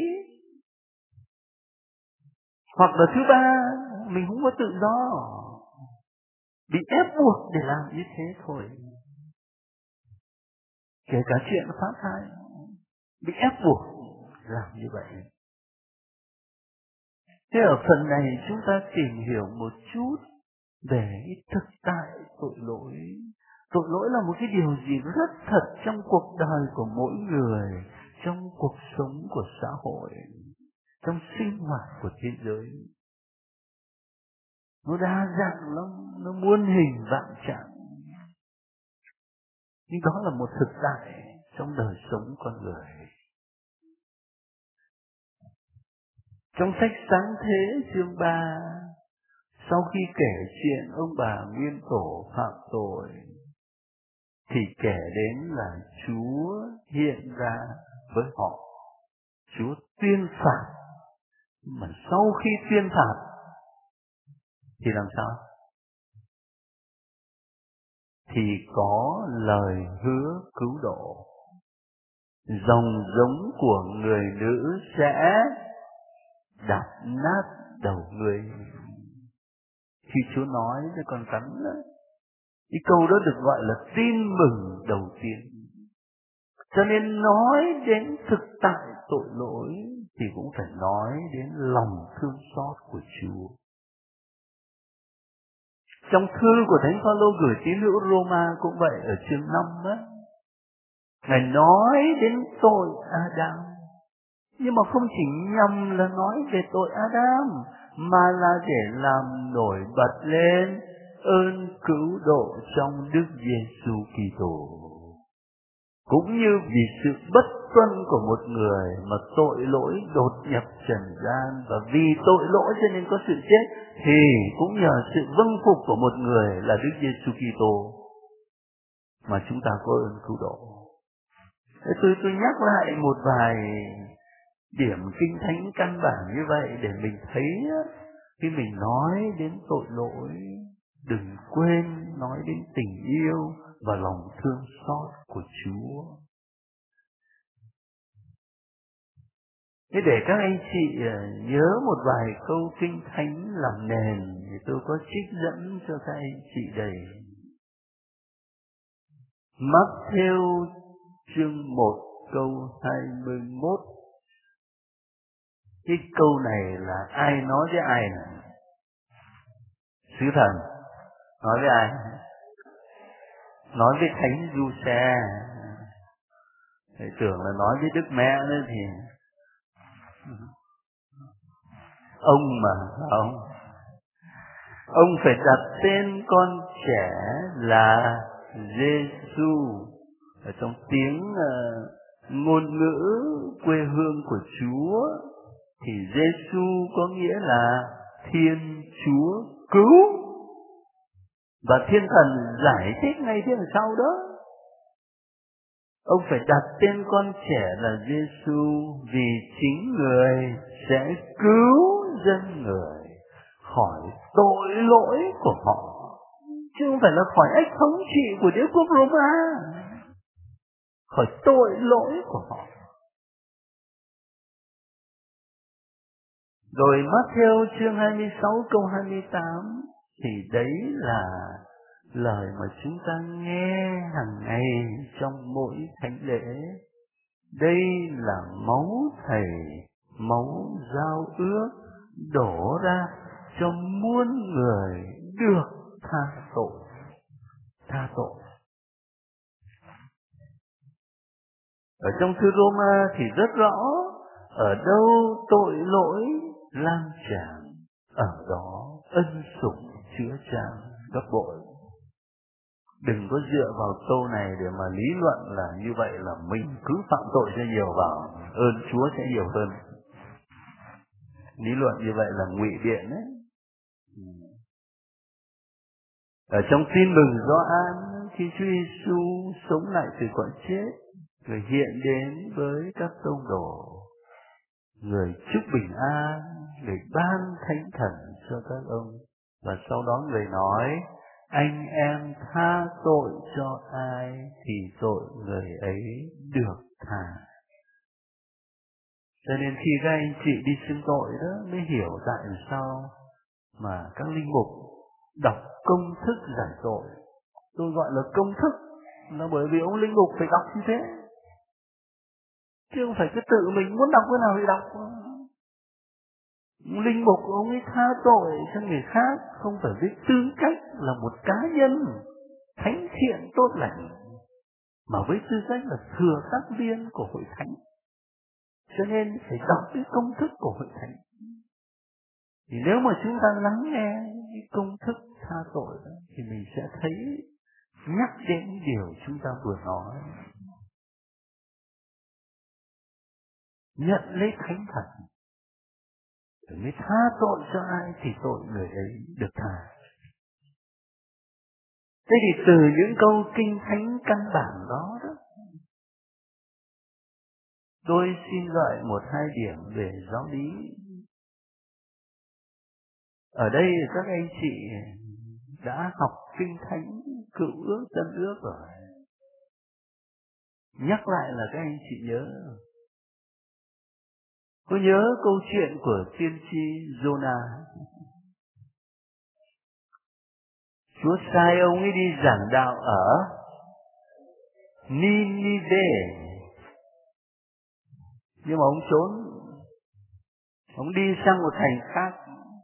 Speaker 2: Hoặc là thứ ba, mình không có tự do, bị ép buộc để làm như thế thôi. Kể cả chuyện phá thai, bị ép buộc làm như vậy. Thế ở phần này chúng ta tìm hiểu một chút về cái thực tại tội lỗi. Tội lỗi là một cái điều gì rất thật trong cuộc đời của mỗi người, trong cuộc sống của xã hội, trong sinh hoạt của thế giới. Nó đa dạng lắm, nó muôn hình vạn trạng. Nhưng đó là một thực tại trong đời sống con người. Trong sách Sáng Thế chương ba, sau khi kể chuyện ông bà Nguyên Tổ phạm tội, thì kể đến là Chúa hiện ra với họ. Chúa tuyên phạt. Mà sau khi tuyên phạt thì làm sao? Thì có lời hứa cứu độ. Dòng giống của người nữ sẽ đạp nát đầu người. Khi Chúa nói với con rắn đó, cái câu đó được gọi là tin mừng đầu tiên. Cho nên nói đến thực tại tội lỗi thì cũng phải nói đến lòng thương xót của Chúa. Trong thư của Thánh Phaolô gửi tín hữu Roma cũng vậy, ở chương năm á, Ngài nói đến tội Adam. Nhưng mà không chỉ nhằm là nói về tội Adam, mà là để làm nổi bật lên ơn cứu độ trong Đức Giêsu Kitô. Cũng như vì sự bất tuân của một người mà tội lỗi đột nhập trần gian, và vì tội lỗi cho nên có sự chết, thì cũng nhờ sự vâng phục của một người là Đức Giêsu Kitô mà chúng ta có ơn cứu độ. Thế tôi tôi nhắc lại một vài điểm kinh thánh căn bản như vậy để mình thấy khi mình nói đến tội lỗi, đừng quên nói đến tình yêu và lòng thương xót của Chúa. Thế để các anh chị nhớ một vài câu kinh thánh làm nền thì tôi có trích dẫn cho các anh chị đây. Matthew chương một câu hai mươi mốt. Cái câu này là ai nói với ai này? Sứ thần nói với ai? Nói với Thánh Giuse. Thầy tưởng là nói với Đức Mẹ nữa thì ông mà ông ông phải đặt tên con trẻ là Giêsu. Ở trong tiếng uh, ngôn ngữ quê hương của Chúa thì Giêsu có nghĩa là Thiên Chúa cứu. Và Thiên Thần giải thích ngay phía sau đó. Ông phải đặt tên con trẻ là Giêsu vì chính người sẽ cứu dân người khỏi tội lỗi của họ, chứ không phải là khỏi ách thống trị của đế quốc Roma, khỏi tội lỗi của họ. Rồi Matthew chương hai mươi sáu câu hai mươi tám thì đấy là lời mà chúng ta nghe hàng ngày trong mỗi thánh lễ. Đây là máu Thầy, máu giao ước đổ ra cho muôn người được tha tội. Tha tội. Ở trong thư Roma thì rất rõ, ở đâu tội lỗi lan tràn, ở đó ân sủng chứa chan gấp bội. Đừng có dựa vào câu này để mà lý luận là như vậy là mình cứ phạm tội cho nhiều vào, ơn Chúa sẽ nhiều hơn. Lý luận như vậy là ngụy biện đấy. Ở trong tin mừng Gioan, khi Chúa Giêsu sống lại từ cõi chết, người hiện đến với các tông đồ, người chúc bình an, người ban thánh thần cho các ông, và sau đó người nói: anh em tha tội cho ai thì tội người ấy được tha. Cho nên khi các anh chị đi xưng tội đó mới hiểu tại sao mà các linh mục đọc công thức giải tội. Tôi gọi là công thức là bởi vì ông linh mục phải đọc như thế, chứ không phải cứ tự mình muốn đọc cái nào thì đọc. Linh mục ông ấy tha tội cho người khác không phải với tư cách là một cá nhân thánh thiện tốt lành, mà với tư cách là thừa tác viên của hội thánh. Cho nên phải đọc cái công thức của hội thánh. Thì nếu mà chúng ta lắng nghe cái công thức tha tội đó, thì mình sẽ thấy nhắc đến điều chúng ta vừa nói. Nhận lấy thánh thần, rồi mới tha tội cho ai thì tội người ấy được tha. Thế thì từ những câu kinh thánh căn bản đó đó, tôi xin gợi một hai điểm về giáo lý. Ở đây các anh chị đã học kinh thánh Cựu ước Tân ước rồi. Nhắc lại là các anh chị nhớ. Có nhớ câu chuyện của tiên tri Jonah? Chúa sai ông ấy đi giảng đạo ở Ninive, nhưng mà ông trốn, ông đi sang một thành khác.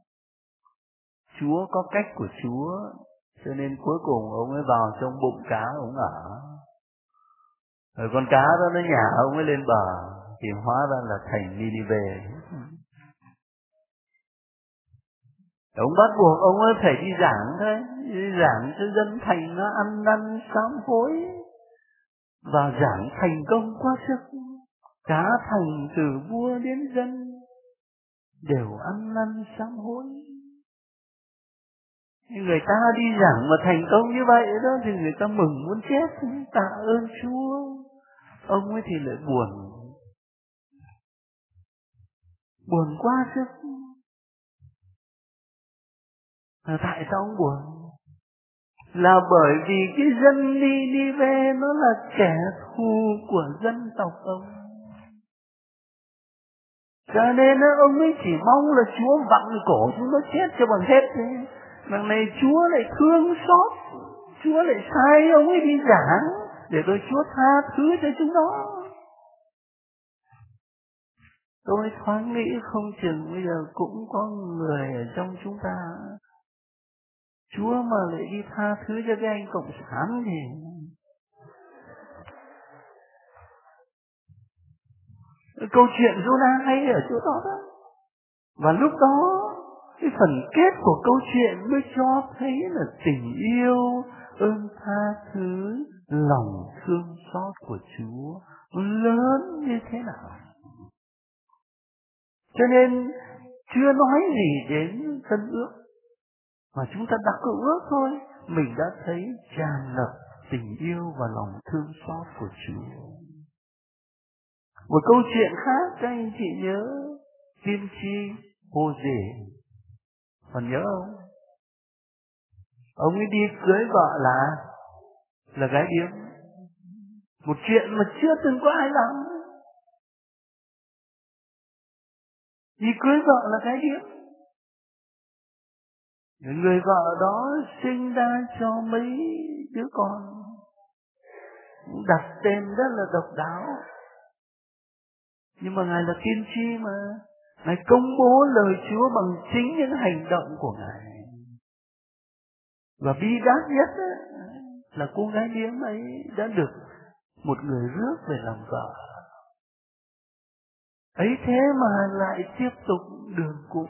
Speaker 2: Chúa có cách của Chúa, cho nên cuối cùng ông ấy vào trong bụng cá ông ở. Rồi con cá đó nó nhả ông ấy lên bờ, thì hóa ra là thành Ninive. Ông bắt buộc ông ấy phải đi giảng thôi, đi giảng cho dân thành nó ăn năn sám hối, và giảng thành công quá sức. Cả thành từ vua đến dân đều ăn năn sám hối. Người ta đi giảng mà thành công như vậy đó thì người ta mừng muốn chết, tạ ơn Chúa. Ông ấy thì lại buồn, buồn quá sức. Là tại sao ông buồn? Là bởi vì cái dân Ninive nó là kẻ thù của dân tộc ông. Cho nên ông ấy chỉ mong là Chúa vặn cổ chúng nó chết cho bằng hết. Đằng này Chúa lại thương xót, Chúa lại sai ông ấy đi giảng để rồi Chúa tha thứ cho chúng nó. Tôi thoáng nghĩ không chừng bây giờ cũng có người ở trong chúng ta, Chúa mà lại đi tha thứ cho cái anh cộng sản thì câu chuyện Jonah hay ở chỗ đó đó. Và lúc đó cái phần kết của câu chuyện mới cho thấy là tình yêu, ơn tha thứ, lòng thương xót của Chúa lớn như thế nào. Cho nên chưa nói gì đến Tân ước, mà chúng ta đọc Cựu ước thôi, mình đã thấy tràn ngập tình yêu và lòng thương xót của Chúa. Một câu chuyện khác các anh chị nhớ tiên tri Hô-dê, còn nhớ không? Ông ấy đi cưới vợ là là gái điếm, một chuyện mà chưa từng có ai làm. Đi cưới vợ là gái điếm. Người vợ đó sinh ra cho mấy đứa con, đặt tên rất là độc đáo. Nhưng mà Ngài là tiên tri mà, Ngài công bố lời Chúa bằng chính những hành động của Ngài. Và bi đát nhất ấy, là cô gái điếm ấy đã được một người rước về làm vợ. Ấy thế mà lại tiếp tục đường cũ.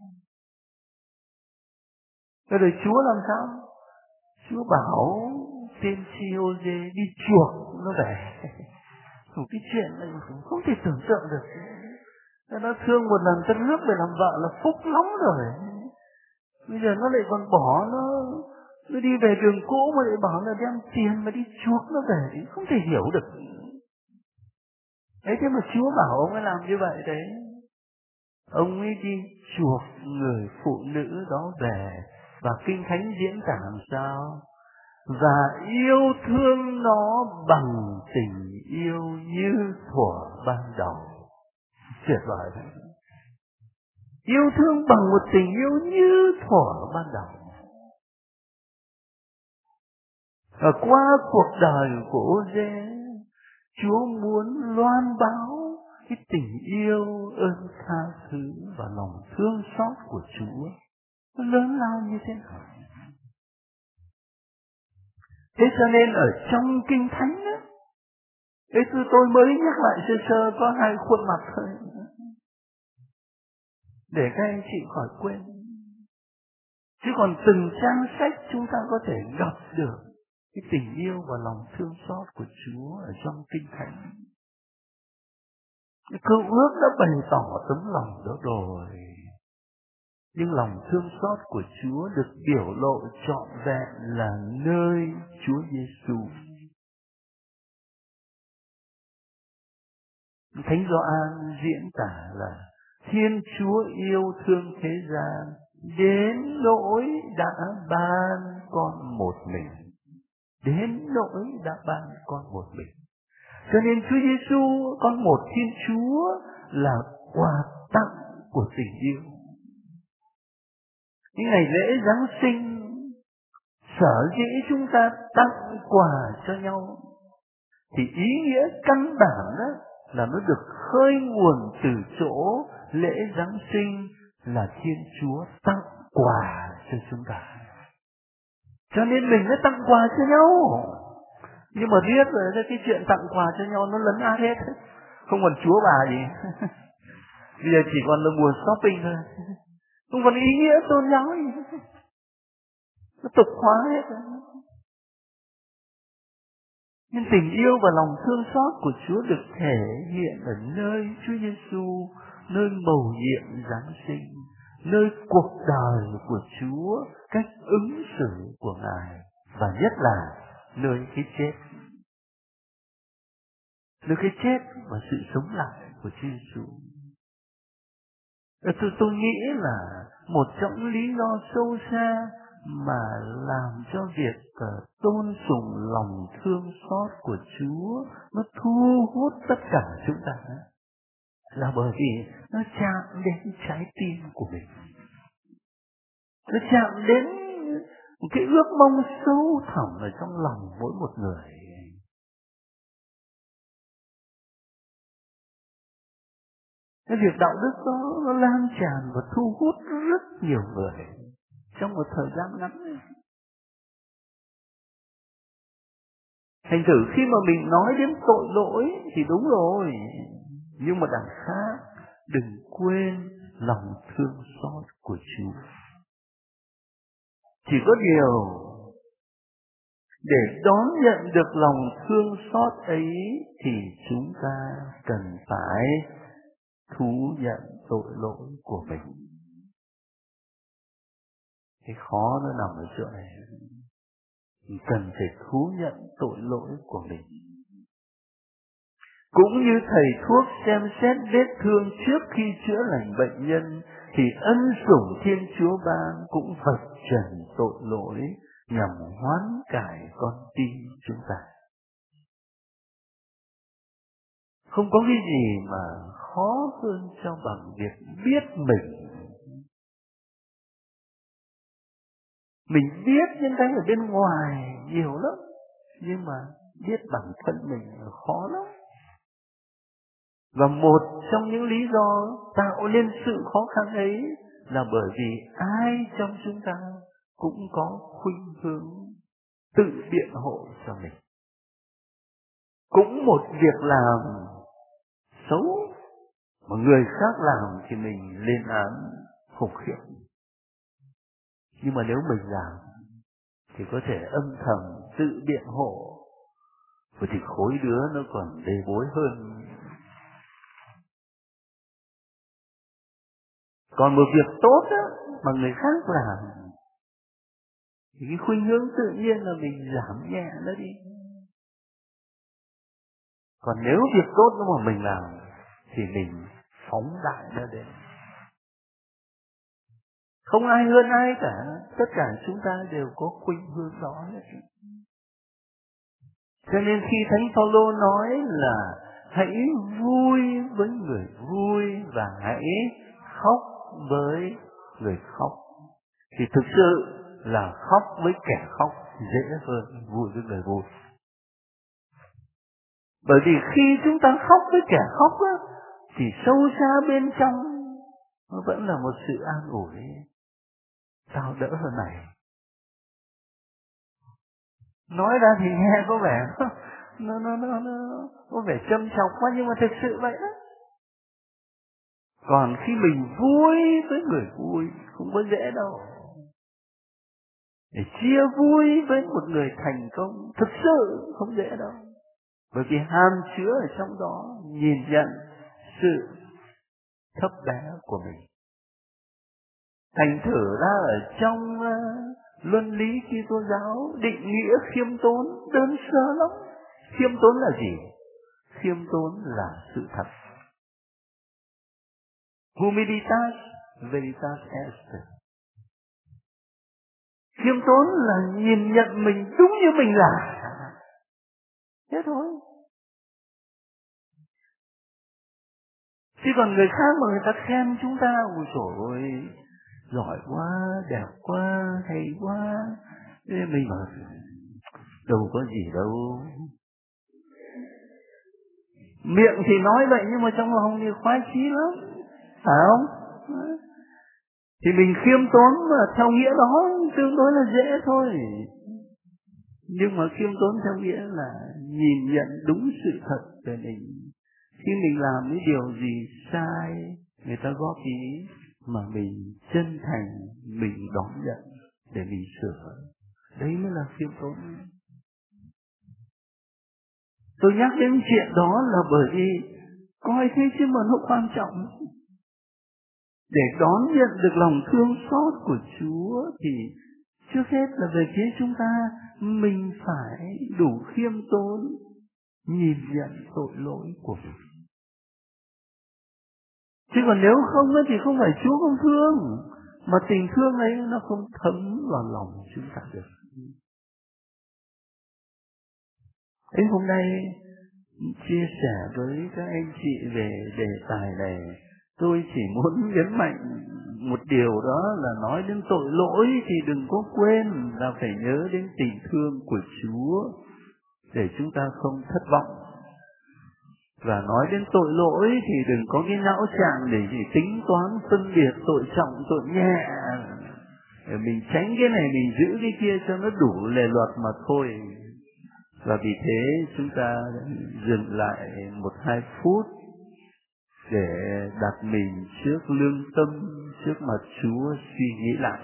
Speaker 2: Thế rồi Chúa làm sao? Chúa bảo tiên tri Hô-dê đi chuộc nó về. Một cái chuyện này không thể tưởng tượng được. Nó thương một lần ta rước về làm vợ là phúc lắm rồi. Bây giờ nó lại còn bỏ nó, nó đi về đường cũ mà lại bảo là đem tiền mà đi chuộc nó về thì không thể hiểu được. Ấy thế mà Chúa bảo ông ấy làm như vậy đấy. Ông ấy đi chuộc người phụ nữ đó về. Và Kinh Thánh diễn tả làm sao? Và yêu thương nó bằng tình yêu như thuở ban đầu. Tuyệt vời đấy. Yêu thương bằng một tình yêu như thuở ban đầu. Ở qua cuộc đời của Hô-dê, Chúa muốn loan báo cái tình yêu, ơn tha thứ và lòng thương xót của Chúa nó lớn lao như thế nào. Thế cho nên ở trong Kinh Thánh đó, Thế tôi, tôi mới nhắc lại sơ sơ có hai khuôn mặt thôi, để các anh chị khỏi quên. Chứ còn từng trang sách chúng ta có thể gặp được cái tình yêu và lòng thương xót của Chúa ở trong Kinh Thánh. Cái Cựu Ước đã bày tỏ tấm lòng đó rồi. Nhưng lòng thương xót của Chúa được biểu lộ trọn vẹn là nơi Chúa Giêsu. Thánh Gioan diễn tả là Thiên Chúa yêu thương thế gian đến nỗi đã ban con một mình. Đến nỗi đã ban con một mình. Cho nên Chúa Giêsu, con một Thiên Chúa, là quà tặng của tình yêu. Những ngày lễ Giáng sinh, sở dĩ chúng ta tặng quà cho nhau, thì ý nghĩa căn bản đó là nó được khơi nguồn từ chỗ lễ Giáng sinh là Thiên Chúa tặng quà cho chúng ta. Cho nên mình mới tặng quà cho nhau. Nhưng mà biết rồi cái chuyện tặng quà cho nhau nó lấn át hết. Không còn Chúa bà gì. Bây giờ chỉ còn là mùa shopping thôi. Không còn ý nghĩa tôn giáo gì. Nó tục hóa hết rồi. Nhưng tình yêu và lòng thương xót của Chúa được thể hiện ở nơi Chúa Giêsu, nơi mầu nhiệm Giáng sinh, nơi cuộc đời của Chúa, cách ứng xử của Ngài, và nhất là nơi cái chết. Nơi cái chết và sự sống lại của Chúa Giêsu. Tôi, tôi nghĩ là một trong những lý do sâu xa mà làm cho việc uh, tôn sùng lòng thương xót của Chúa nó thu hút tất cả chúng ta là bởi vì nó chạm đến trái tim của mình. Nó chạm đến một cái ước mong sâu thẳm ở trong lòng mỗi một người. Cái việc đạo đức đó nó lan tràn và thu hút rất nhiều người trong một thời gian ngắn. Thành thử khi mà mình nói đến tội lỗi thì đúng rồi, nhưng mà đằng khác đừng quên lòng thương xót của Chúa. Chỉ có điều để đón nhận được lòng thương xót ấy thì chúng ta cần phải thú nhận tội lỗi của mình. Cái khó nó nằm ở chỗ này. Mình cần phải thú nhận tội lỗi của mình. Cũng như thầy thuốc xem xét vết thương trước khi chữa lành bệnh nhân, thì ân sủng Thiên Chúa ban cũng vạch trần tội lỗi nhằm hoán cải con tim chúng ta. Không có cái gì mà khó hơn cho bằng việc biết mình. Mình biết những cái ở bên ngoài nhiều lắm, nhưng mà biết bản thân mình là khó lắm. Và một trong những lý do tạo nên sự khó khăn ấy là bởi vì ai trong chúng ta cũng có khuynh hướng tự biện hộ cho mình. Cũng một việc làm xấu mà người khác làm thì mình lên án khủng khiếp. Nhưng mà nếu mình làm thì có thể âm thầm tự biện hộ, và thì khối đứa nó còn bê bối hơn. Còn một việc tốt á, mà người khác làm thì cái khuynh hướng tự nhiên là mình giảm nhẹ nó đi. Còn nếu việc tốt đó mà mình làm thì mình phóng đại nó lên. Không ai hơn ai cả, tất cả chúng ta đều có khuynh hướng đó hết. Cho nên khi Thánh Phaolô nói là hãy vui với người vui và hãy khóc với người khóc, thì thực sự là khóc với kẻ khóc dễ hơn vui với người vui. Bởi vì khi chúng ta khóc với kẻ khóc á, thì sâu xa bên trong nó vẫn là một sự an ủi, sao đỡ hơn này. Nói ra thì nghe có vẻ nó nó nó nó có vẻ châm chọc quá, nhưng mà thực sự vậy đó. Còn khi mình vui với người vui không có dễ đâu. Để chia vui với một người thành công thực sự không dễ đâu. Bởi vì hàm chứa ở trong đó nhìn nhận sự thấp bé của mình. Thành thử ra ở trong uh, luân lý Kitô giáo định nghĩa khiêm tốn đơn sơ lắm. Khiêm tốn là gì? Khiêm tốn là sự thật. Humilitas veritas est. Khiêm tốn là nhìn nhận mình đúng như mình là. Thế thôi. Chứ còn người khác mà người ta khen chúng ta, ôi trời ơi, giỏi quá, đẹp quá, hay quá, thế mình bảo đâu có gì đâu. Miệng thì nói vậy nhưng mà trong lòng thì khoái chí lắm, phải không? Thì mình khiêm tốn mà theo nghĩa đó tương đối là dễ thôi. Nhưng mà khiêm tốn theo nghĩa là nhìn nhận đúng sự thật về mình. Khi mình làm những điều gì sai, người ta góp ý mà mình chân thành, mình đón nhận để mình sửa. Đấy mới là khiêm tốn. Tôi nhắc đến chuyện đó là bởi vì coi thế chứ mà nó quan trọng. Để đón nhận được lòng thương xót của Chúa thì trước hết là về phía chúng ta, mình phải đủ khiêm tốn, nhìn nhận tội lỗi của mình. Chứ còn nếu không thì không phải Chúa không thương, mà tình thương ấy nó không thấm vào lòng chúng ta được. Thế hôm nay chia sẻ với các anh chị về đề tài này, tôi chỉ muốn nhấn mạnh một điều, đó là nói đến tội lỗi thì đừng có quên là phải nhớ đến tình thương của Chúa để chúng ta không thất vọng. Và nói đến tội lỗi thì đừng có cái não trạng để chỉ tính toán phân biệt tội trọng tội nhẹ, để mình tránh cái này mình giữ cái kia cho nó đủ lề luật mà thôi. Và vì thế chúng ta dừng lại một hai phút để đặt mình trước lương tâm, trước mặt Chúa suy nghĩ lại.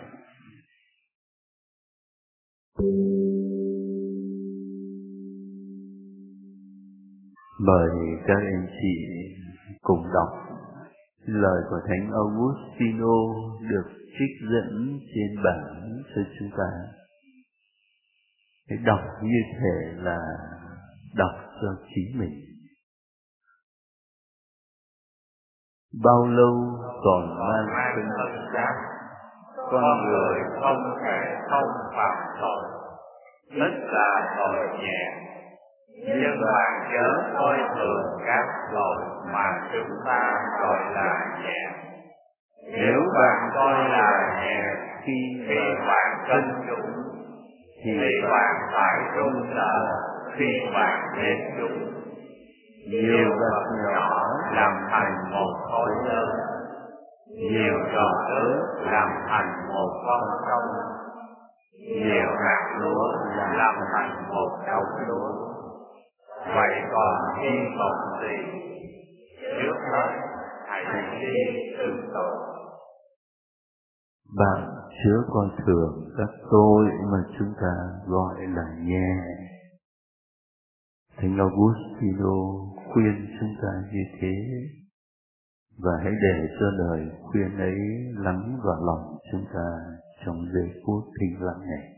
Speaker 2: Mời các anh chị cùng đọc lời của Thánh Augustino được trích dẫn trên bảng cho chúng ta. Để đọc như thể là đọc cho chính mình. Bao lâu còn mang thân xác, con người không thể không phạm tội, tất là tội nhẹ. Nhưng bạn chớ coi thường các tội mà chúng ta gọi là nhẹ. Nếu bạn coi là nhẹ khi bạn cân chúng, thì bạn phải run sợ khi bạn đến chúng. Nhiều vật nhỏ làm thành một khối lớn, nhiều giọt nước làm thành một con sông, nhiều hạt lúa làm thành một đống lúa. Vậy còn hy vọng gì? Trước hết hãy đi từ tội. Bạn chớ coi thường các tội mà chúng ta gọi là nhẹ. Thánh Augustino khuyên chúng ta như thế, và hãy để cho lời khuyên ấy lắng vào lòng chúng ta trong giây phút thinh lặng này.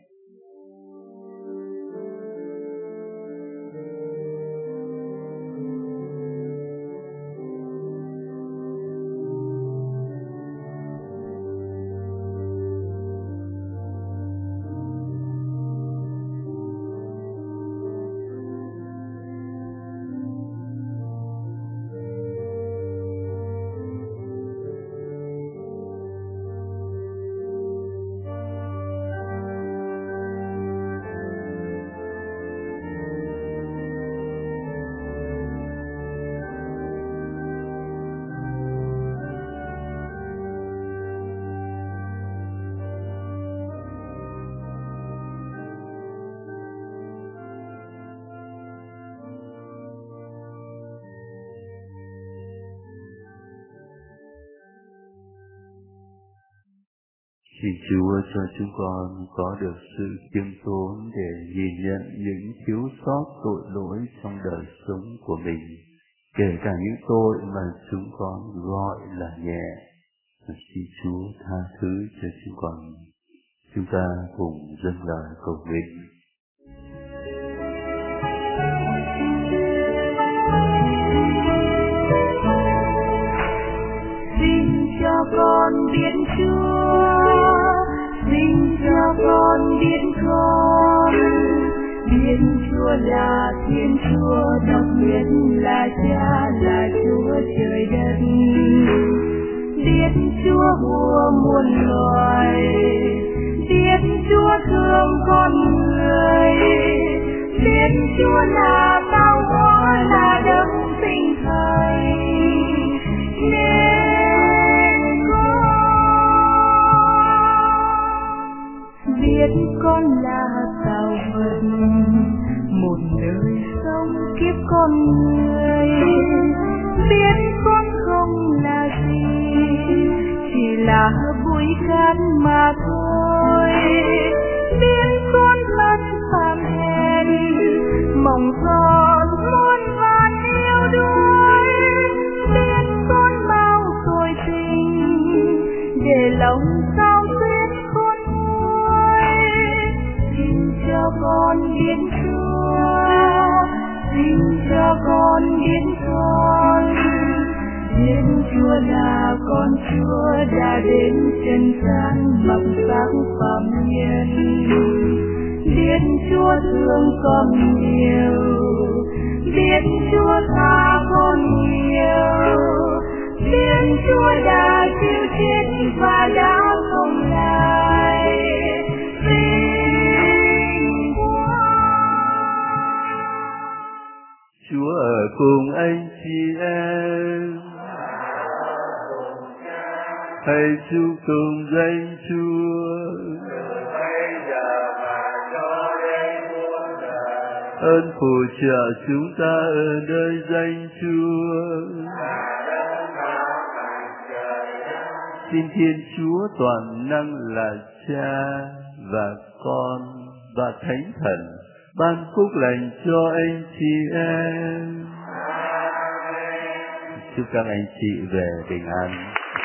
Speaker 2: Xin Chúa cho chúng con có được sự khiêm tốn để nhìn nhận những thiếu sót tội lỗi trong đời sống của mình, kể cả những tội mà chúng con gọi là nhẹ. Xin Chúa tha thứ cho chúng con. Chúng ta cùng dâng lời cầu nguyện.
Speaker 1: Xin cho con biết Chúa, xin cho con biết con, biết Chúa là Thiên Chúa, đặc biệt là Cha, là Chúa trời đất. Biết Chúa vua muôn loài, biết Chúa thương con người, biết Chúa là tạo hóa, là đấng sinh thành. Nên con biết con là tạo vật, một đời sống kiếp con người. Biết con không là gì, chỉ là bụi cát mà thôi. Biết con mất phàm hèn, mong con muôn vàn yêu đuối. Biết con bao tội tình, để lòng sao xuyên khôn nguôi. Xin cho con biết Chúa, xin cho con biết con, biết Chúa là con Chúa đã đến trần gian mặc xác phàm nhân. Biết Chúa thương con nhiều, biết Chúa tha con nhiều, biết Chúa đã chịu chết và đã không lại vinh quang.
Speaker 2: Chúa ở cùng anh chị em. Hãy chúc tụng danh Chúa. Ơn phù trợ chúng ta ở nơi danh Chúa. Xin Thiên Chúa toàn năng là Cha và Con và Thánh Thần ban phúc lành cho anh chị em. Chúc các anh chị về bình an.